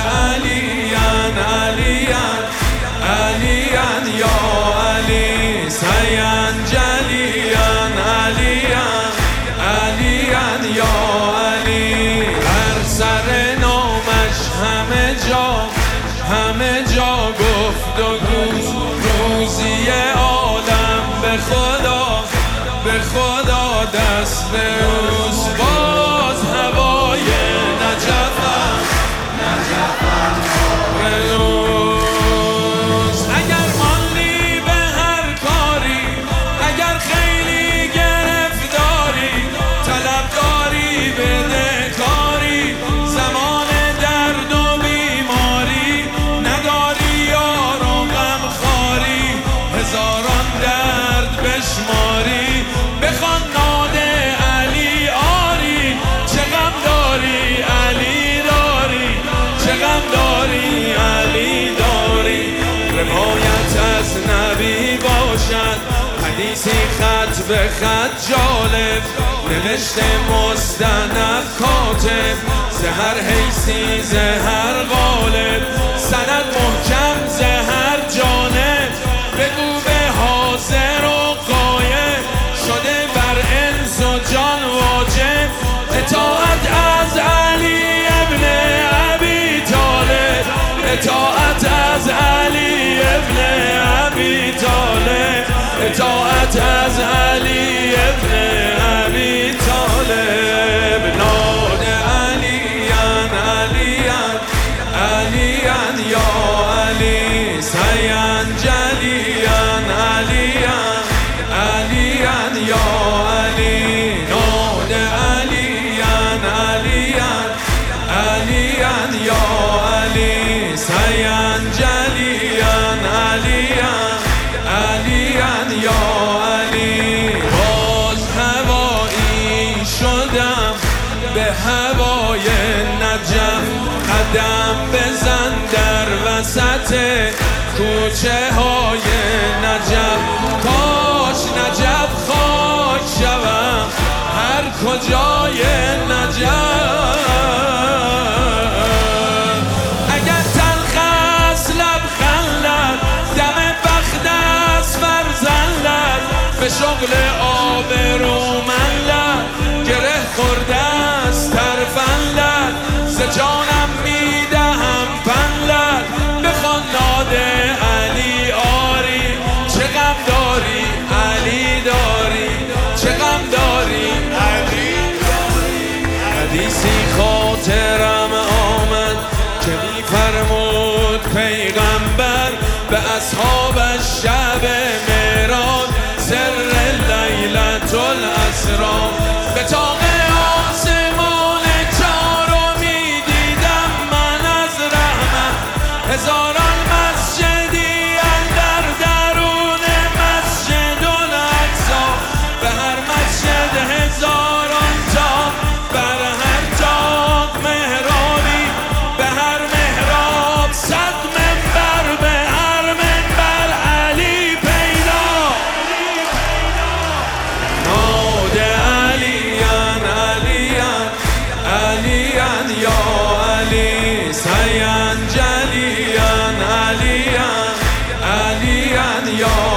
علیان علیان علیان یا علی سینجلیان علیان علیان یا علی هر سر نامش همه جا گفت و گوز روزی عالم به خدا دست روز باز هوای نجفم روز اگر مالی به هر کاری اگر خیلی گرفتاری طلبداری بدهکاری زمان درد و بیماری نداری یار و غمخواری هزاران درد بشماری بخوان ناد علی آری چه غم داری علی داری چه غم داری علی داری روایت از نبی باشد حدیثی خط به خط جالب نوشته مستند کاتب زهر حیثی زهر غالب سند محکم زهر جانب بگو به حاضر و غایب شده بر انس و جان واجب اطاعت از علی ابن ابی طالب اطاعت از علی ابن ابی طالب اطاعت از علی ابن ابی طالب ناد علیان علیان علیان یا علی سینجلیان علیان علیان یا علی ناد علیان علیان علیان یا علی سینجلیان علیان علیان یا علی باز هوایی شدم به هوای نجف قدم بزن در وسط کوچه های نجف کاش نجف خاک شوم هر کجای نجف اگر تلخ است لبخندت دم بخت است فرزندت به شغل آبرومندت گره خورده است ترفندت ز جانم میدهم پندت بخوان ناد علی آری چه غم داری علی داری چه غم داری علی داری حدیثی خاطرم آمد که میفرمود پیغمبر به اصحابش شب معراج سر لیلة الاسری به طاق آسمان چهارمی دیدم من از رحمت هزاران مسجدی اندر درون مسجد الاقصی به هر مسجد هزاران تاق بر هر تاق محرابی به هر محراب صد منبر به هر منبر علی پیدا ناد علیان علیان علیان یا علی سینجلیان علیان علیان یا